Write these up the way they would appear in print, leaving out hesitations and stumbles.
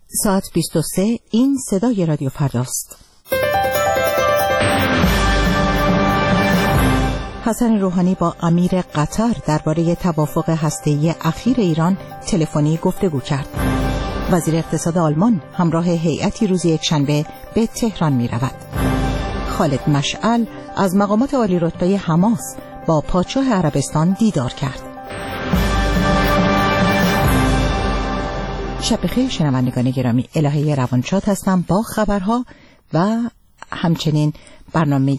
ساعت 23. این صدای رادیو فرداست. حسن روحانی با امیر قطر درباره توافق هسته‌ای اخیر ایران تلفنی گفتگو کرد. وزیر اقتصاد آلمان همراه هیئتی روز یکشنبه به تهران می رود. خالد مشعل از مقامات عالی رتبه حماس با پادشاه عربستان دیدار کرد. شب بخیر شنوندگان گرامی، الهه روانشاد هستم با خبرها و همچنین برنامه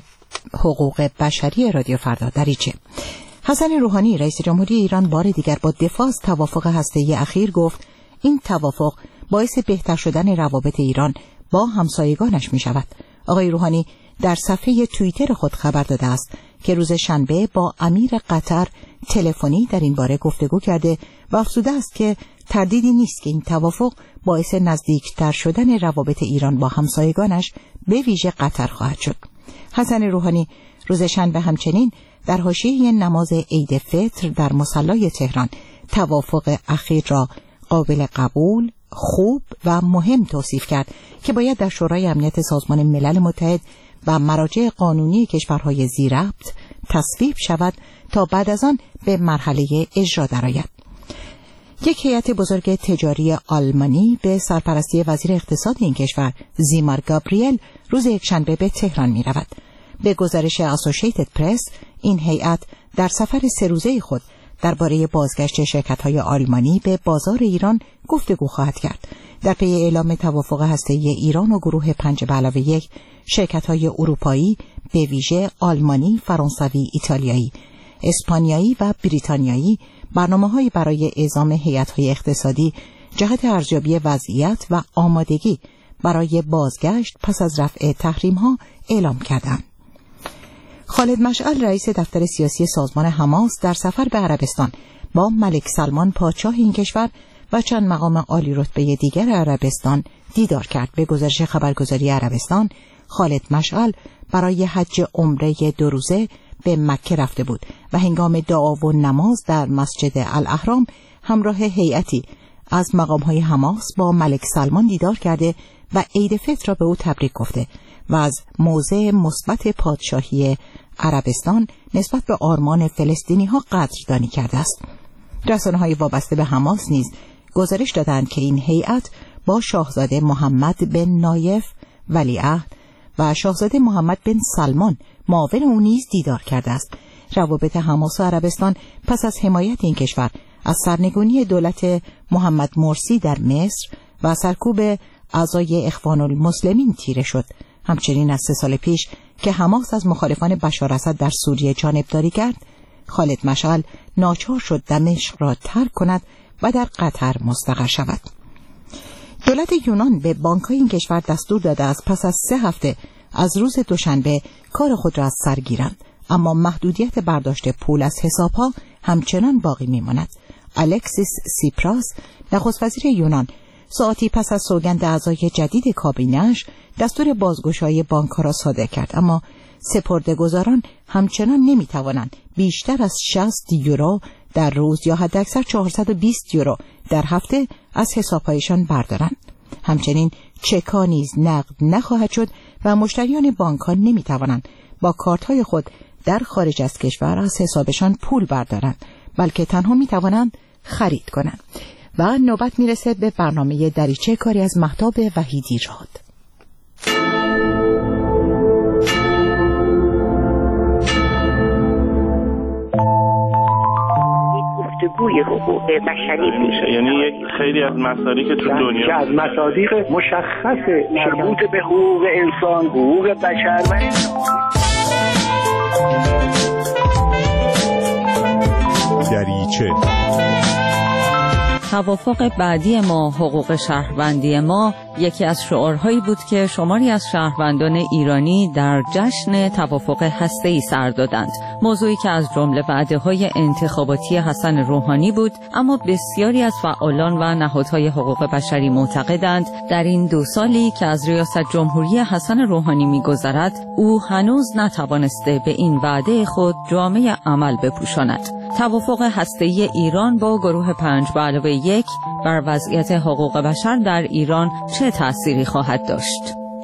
حقوق بشری رادیو فردا دریچه. حسن روحانی رئیس جمهوری ایران بار دیگر با دفاع از توافق هسته‌ای اخیر گفت این توافق باعث بهتر شدن روابط ایران با همسایگانش می شود. آقای روحانی در صفحه توییتر خود خبر داده است که روز شنبه با امیر قطر تلفنی در این باره گفتگو کرده و افزوده است که تردیدی نیست که این توافق باعث نزدیکتر شدن روابط ایران با همسایگانش به ویژه قطر خواهد شد. حسن روحانی روز شنبه همچنین در حاشیه نماز عید فطر در مصلی تهران توافق اخیر را قابل قبول، خوب و مهم توصیف کرد که باید در شورای امنیت سازمان ملل متحد و مراجع قانونی کشورهای ذی‌ربط تصویب شود تا بعد از آن به مرحله اجرا درآید. یک هیئت بزرگ تجاری آلمانی به سرپرستی وزیر اقتصاد این کشور زیمار گابریل روز یکشنبه به تهران می رود. به گزارش اسوسییتد پرس این هیئت در سفر 3 روزه خود درباره بازگشت شرکت‌های آلمانی به بازار ایران گفتگو خواهد کرد. در پی اعلام توافق هسته‌ای ایران و گروه 5+1 شرکت‌های اروپایی به ویژه آلمانی، فرانسوی، ایتالیایی، اسپانیایی و بریتانیایی برنامه‌هایی برای اعزام هیئت‌های اقتصادی جهت ارزیابی وضعیت و آمادگی برای بازگشت پس از رفع تحریم‌ها اعلام کردند. خالد مشعل رئیس دفتر سیاسی سازمان حماس در سفر به عربستان با ملک سلمان پادشاه این کشور و چند مقام عالی رتبه دیگر عربستان دیدار کرد. به گزارش خبرگزاری عربستان، خالد مشعل برای حج عمره 2 روزه به مکه رفته بود و هنگام دعا و نماز در مسجد الاحرام همراه هیئتی از مقام‌های حماس با ملک سلمان دیدار کرده و عید فطر را به او تبریک گفته و از موضع مثبت پادشاهی عربستان نسبت به آرمان فلسطینی‌ها قدردانی کرده است. رسانه‌های وابسته به حماس نیز گزارش دادند که این هیئت با شاهزاده محمد بن نایف ولیعهد و شاهزاده محمد بن سلمان معاون او نیز دیدار کرده است. روابط حماس و عربستان پس از حمایت این کشور از سرنگونی دولت محمد مرسی در مصر و سرکوب اعضای اخوان المسلمین تیره شد. همچنین از 3 سال پیش که حماس از مخالفان بشار اسد در سوریه جانبداری کرد، خالد مشعل ناچار شد دمشق را ترک کند و در قطر مستقر شود. دولت یونان به بانک‌های این کشور دستور داده است پس از 3 هفته از روز دوشنبه کار خود را از سر گیرند، اما محدودیت برداشت پول از حساب‌ها همچنان باقی می‌ماند. الکسیس سیپراس نخست وزیر یونان ساعتی پس از سوگند اعضای جدید کابینه‌اش دستور بازگشایی بانک‌ها را صادر کرد، اما سپرده‌گزاران همچنان نمی‌توانند بیشتر از 60 یورو در روز یا حداکثر 420 یورو در هفته از حساب‌هایشان بردارند. همچنین چک‌ها نیز نقد نخواهد شد و مشتریان بانک‌ها نمی‌توانند با کارت‌های خود در خارج از کشور از حسابشان پول بردارند، بلکه تنها می‌توانند خرید کنند. و نوبت میرسه به برنامه دریچه، کاری از مهتاب وحیدی راد. گفتگوی حقوق بشری میشه، یعنی یک خیلی از مصادیق تو دنیا از مصادیق مشخص مربوط به حقوق انسان، حقوق بشر و دریچه. توافق بعدی ما، حقوق شهروندی ما، یکی از شعارهایی بود که شماری از شهروندان ایرانی در جشن توافق هسته‌ای سر دادند. موضوعی که از جمله وعده‌های انتخاباتی حسن روحانی بود، اما بسیاری از فعالان و نهادهای حقوق بشری معتقدند در این 2 سالی که از ریاست جمهوری حسن روحانی می‌گذرد، او هنوز نتوانسته به این وعده خود جامه عمل بپوشاند. توافق هسته‌ای ایران با گروه 5+1 بر وضعیت حقوق بشر در ایران چه تأثیری خواهد داشت؟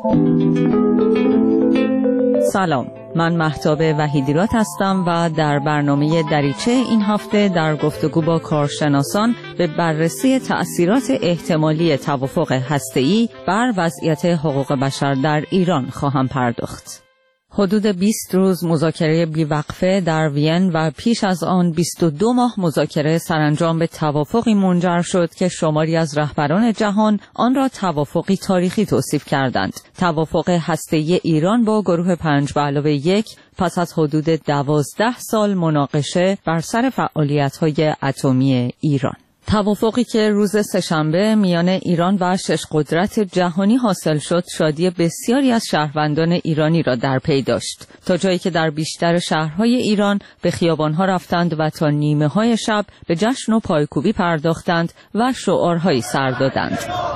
سلام، من مهتاب وحیدیرات هستم و در برنامه دریچه این هفته در گفتگو با کارشناسان به بررسی تأثیرات احتمالی توافق هسته‌ای بر وضعیت حقوق بشر در ایران خواهم پرداخت. حدود 20 روز مذاکره بیوقفه در وین و پیش از آن 22 ماه مذاکره سرانجام به توافقی منجر شد که شماری از رهبران جهان آن را توافقی تاریخی توصیف کردند. توافق هسته‌ای ایران با گروه 5+1 پس از حدود 12 سال مناقشه بر سر فعالیت‌های اتمی ایران. توافقی که روز سه‌شنبه میان ایران و 6 قدرت جهانی حاصل شد، شادی بسیاری از شهروندان ایرانی را در پی داشت، تا جایی که در بیشتر شهرهای ایران به خیابانها رفتند و تا نیمه‌های شب به جشن و پایکوبی پرداختند و شعارهایی سر دادند.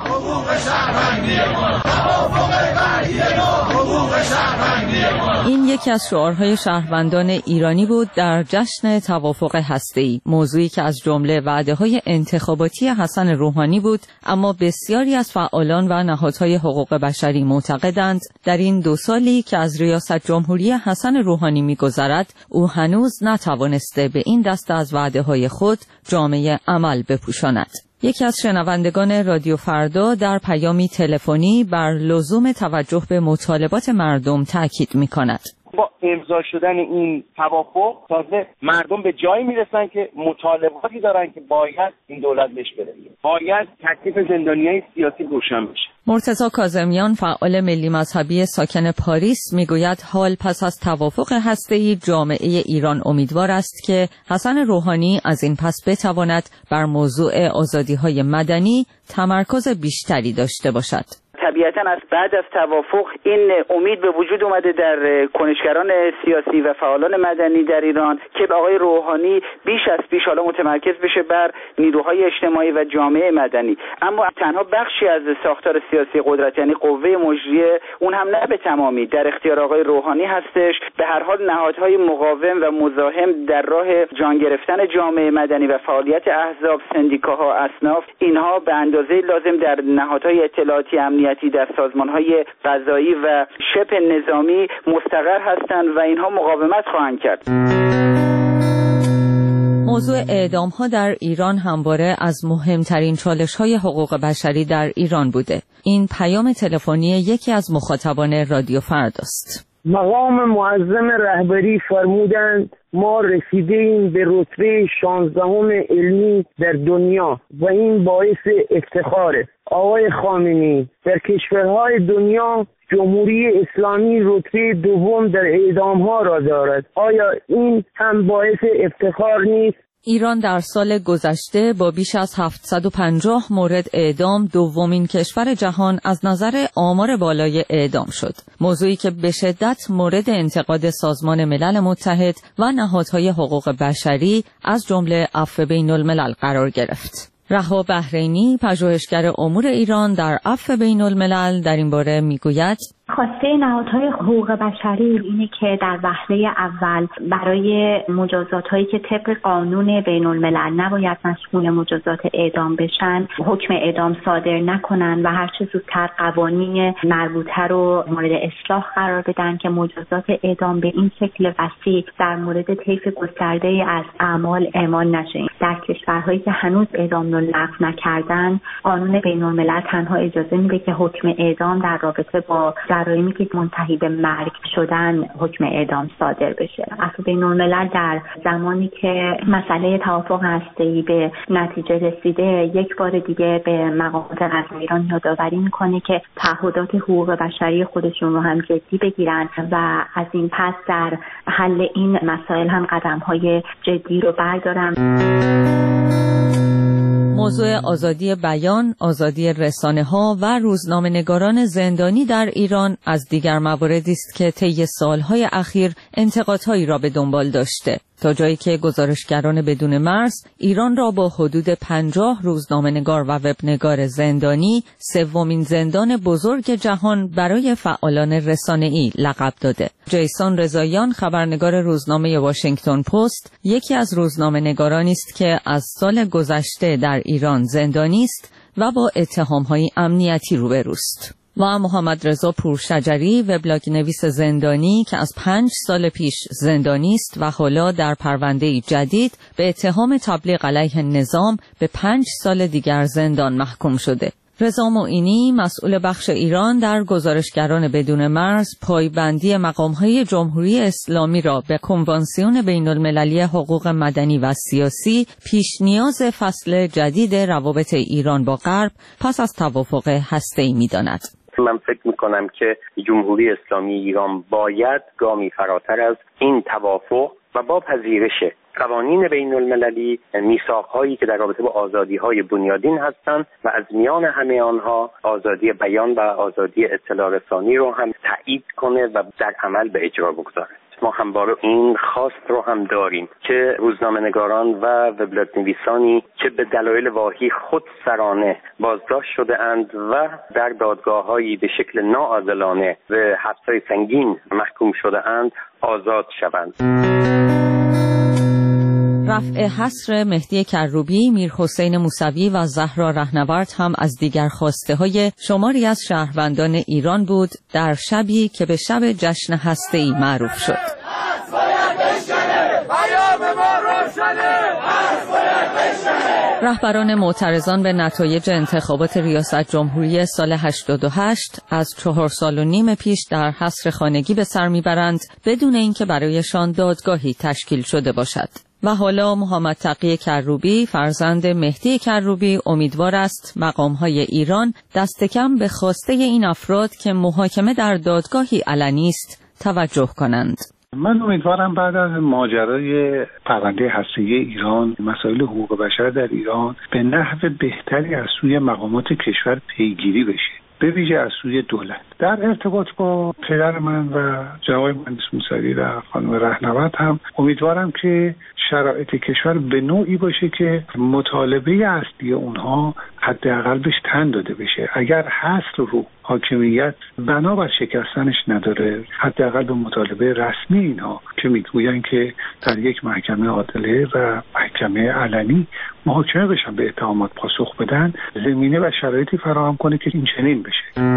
این یکی از شعارهای شهروندان ایرانی بود در جشن توافق هسته‌ای، موضوعی که از جمله وعده‌های انتخاباتی حسن روحانی بود، اما بسیاری از فعالان و نهادهای حقوق بشری معتقدند در این 2 سالی که از ریاست جمهوری حسن روحانی می‌گذرد، او هنوز نتوانسته به این دسته از وعده‌های خود جامه عمل بپوشاند. یکی از شنوندگان رادیو فردا در پیامی تلفنی بر لزوم توجه به مطالبات مردم تاکید می‌کند. با امضا شدن این توافق تازه مردم به جایی میرسن که مطالباتی دارن که باید این دولت بهش برسه. باید تکلیف زندانیای سیاسی روشن بشه. مرتضی کاظمیان، فعال ملی مذهبی ساکن پاریس، میگوید حال پس از توافق هسته‌ای جامعه ایران امیدوار است که حسن روحانی از این پس بتواند بر موضوع آزادی‌های مدنی تمرکز بیشتری داشته باشد. طبیعتاً از بعد از توافق این امید به وجود اومده در کنشگران سیاسی و فعالان مدنی در ایران که آقای روحانی بیش از پیش حالا متمرکز بشه بر نیروهای اجتماعی و جامعه مدنی، اما تنها بخشی از ساختار سیاسی قدرت یعنی قوه مجریه اون هم نه به تمامی در اختیار آقای روحانی هستش. به هر حال نهادهای مقاوم و مزاحم در راه جان گرفتن جامعه مدنی و فعالیت احزاب، سندیکاها، اصناف، اینها به اندازه لازم در نهادهای اطلاعاتی امنیتی در سازمان‌های قضایی و شبه نظامی مستقر هستند و اینها مقاومت خواهند کرد. موضوع اعدام‌ها در ایران همواره از مهمترین چالش‌های حقوق بشری در ایران بوده. این پیام تلفنی یکی از مخاطبان رادیو فرداست. مقام معظم رهبری فرمودند ما رسیدیم به رتبه 16ام علمی در دنیا و این باعث افتخاره. آقای خامنه‌ای، در کشورهای دنیا جمهوری اسلامی رتبه 2 در اعدام‌ها را دارد. آیا این هم باعث افتخار نیست؟ ایران در سال گذشته با بیش از 750 مورد اعدام دومین کشور جهان از نظر آمار بالای اعدام شد، موضوعی که به شدت مورد انتقاد سازمان ملل متحد و نهادهای حقوق بشری از جمله عفو بین‌الملل قرار گرفت. رها بحرینی، پژوهشگر امور ایران در عفو بین‌الملل، در این باره میگوید خواسته نهادهای حقوق بشری اینه که در وهله اول برای مجازات‌هایی که طبق قانون بین‌الملل نباید مشمول مجازات اعدام بشن، حکم اعدام صادر نکنن و هر چه زودتر قوانین مربوطه رو مورد اصلاح قرار بدن که مجازات اعدام به این شکل وسیع در مورد طیف گسترده از اعمال اعمال نشه. در کشورهایی که هنوز اعدام رو لغو نکردن، قانون بین‌الملل تنها اجازه میده که حکم اعدام در رابطه با جرایمی که منتهی به مرگ شدن حکم اعدام صادر بشه. عفو بین‌الملل در زمانی که مسئله توافق هسته‌ای به نتیجه رسیده، یک بار دیگه به مقامات قضایی ایران یادآوری میکنه که تعهدات حقوق بشری خودشون رو هم جدی بگیرن و از این پس در حل این مسائل هم قدم‌های جدی رو بردارن. موضوع آزادی بیان، آزادی رسانه‌ها و روزنامه‌نگاران زندانی در ایران از دیگر مواردی است که طی سال‌های اخیر انتقادهایی را به دنبال داشته. تا جایی که گزارشگران بدون مرز ایران را با حدود 50 روزنامه‌نگار و وبنگار زندانی سومین زندان بزرگ جهان برای فعالان رسانه‌ای لقب داده. جیسون رضاییان، خبرنگار روزنامه واشنگتن پست، یکی از روزنامه‌نگارانی است که از سال گذشته در ایران زندانی است و با اتهام‌های امنیتی روبروست. و محمد رضا پورشجری، وبلاگ نویس زندانی که از 5 سال پیش زندانی است و حالا در پرونده جدید به اتهام تبلیغ علیه نظام به 5 سال دیگر زندان محکوم شده. رضا معینی، مسئول بخش ایران در گزارشگران بدون مرز، پایبندی مقام‌های جمهوری اسلامی را به کنوانسیون بین‌المللی حقوق مدنی و سیاسی پیش نیاز فصل جدید روابط ایران با غرب پس از توافق هسته‌ای می‌داند. من فکر می‌کنم که جمهوری اسلامی ایران باید گامی فراتر از این توافق و با پذیرش قوانین بین المللی، میثاق‌هایی که در رابطه با آزادی‌های بنیادین هستند و از میان همه آنها آزادی بیان و آزادی اطلاع رسانی رو هم تایید کنه و در عمل به اجرا بگذاره. ما همواره این خواست رو هم داریم که روزنامه‌نگاران و وبلاگ نویسانی که به دلایل واهی خود سرانه بازداشت شده اند و در دادگاه‌هایی به شکل ناعادلانه به حبس‌های سنگین محکوم شده اند آزاد شوند. رفع حصر مهدی کروبی، میرحسین موسوی و زهرا رهنورد هم از دیگر خواسته‌های شماری از شهروندان ایران بود در شبی که به شب جشن هسته‌ای معروف شد. رهبران معترضان به نتایج انتخابات ریاست جمهوری سال 88 از 4 سال و نیم پیش در حصر خانگی به سر میبرند بدون اینکه برایشان دادگاهی تشکیل شده باشد. و حالا محمد تقی کروبی، فرزند مهدی کروبی، امیدوار است مقام‌های ایران دست کم به خواسته این افراد که محاکمه در دادگاهی علنی است توجه کنند. من امیدوارم بعد از ماجرای پرونده هسته‌ای ایران، مسائل حقوق بشر در ایران به نحو بهتری از سوی مقامات کشور پیگیری بشه، به ویژه از سوی دولت. در ارتباط با پدر من و جناب مهندس موسوی و خانم رهنورد هم امیدوارم که شرایط کشور به نوعی باشه که مطالبه اصلی اونها حداقل بهش تن داده بشه. اگر حصر رو حاکمیت بنابر شکستنش نداره، حداقل به مطالبه رسمی اینها که میگوین که در یک محکمه عادله و محکمه علنی محاکمه بشن، به اتهامات پاسخ بدن، زمینه و شرایطی فراهم کنه که این چنین بشه.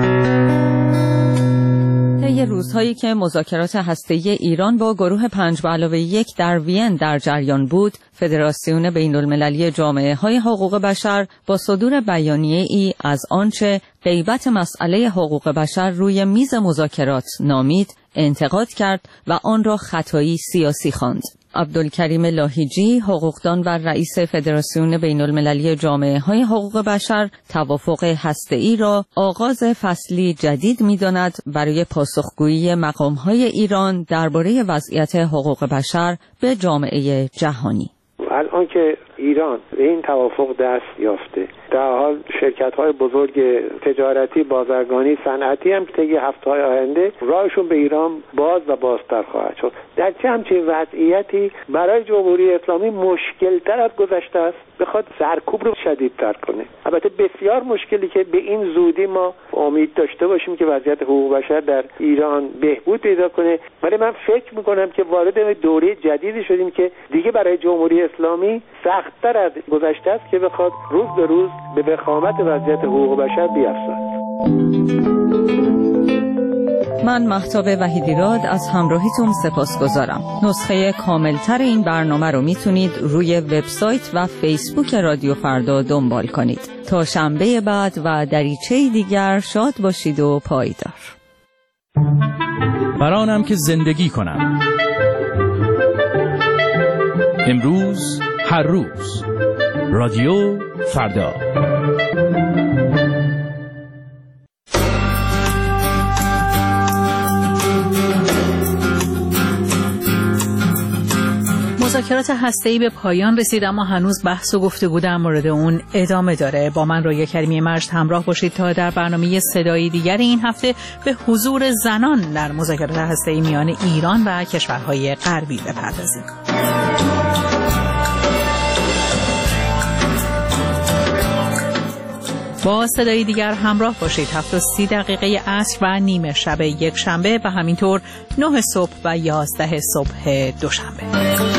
طی روزهایی که مذاکرات هسته‌ای ایران با گروه 5+1 در وین در جریان بود، فدراسیون بین‌المللی جامعه‌های حقوق بشر با صدور بیانیه‌ای از آنچه غیبت مسئله حقوق بشر روی میز مذاکرات نامید، انتقاد کرد و آن را خطایی سیاسی خواند. عبدالکریم لاهیجی، حقوقدان و رئیس فدراسیون بین‌المللی جامعه‌های حقوق بشر، توافق هسته‌ای را آغاز فصلی جدید می‌داند برای پاسخگویی مقام‌های ایران درباره وضعیت حقوق بشر به جامعه جهانی. الان که ایران به این توافق دست یافته، در حال شرکت‌های بزرگ تجارتی، بازرگانی، صنعتی هم که طی هفته‌های آینده راهشون به ایران باز و بازتر خواهد شد. در چه همچین وضعیتی برای جمهوری اسلامی مشکل‌تر از گذشته است بخواد سرکوب رو شدیدتر کنه. البته بسیار مشکلی که به این زودی ما امید داشته باشیم که وضعیت حقوق بشر در ایران بهبود پیدا کنه، ولی من فکر می‌کنم که وارد دوره جدیدی شدیم که دیگه برای جمهوری اسلامی سخت‌تر از گذشته است که بخواد روز به روز به وخامت وضعیت حقوق بشر بیفزاید. من مهتاب وحیدیراد از همراهیتون سپاسگزارم. نسخه کاملتر این برنامه رو میتونید روی وبسایت و فیسبوک رادیو فردا دنبال کنید. تا شنبه بعد و دریچه دیگر شاد باشید و پایدار. برانم که زندگی کنم. امروز هر روز رادیو فردا. مذاکرات هسته‌ای به پایان رسید، اما هنوز بحث و گفتگو در مورد اون ادامه داره. با من رویا کریمی مجد همراه باشید تا در برنامه صدایی دیگر این هفته به حضور زنان در مذاکرات هسته‌ای میان ایران و کشورهای غربی بپردازیم. با صدای دیگر همراه باشید. 7:30 عصر و نیمه شب یک شنبه و همینطور 9 صبح و 11 صبح دوشنبه.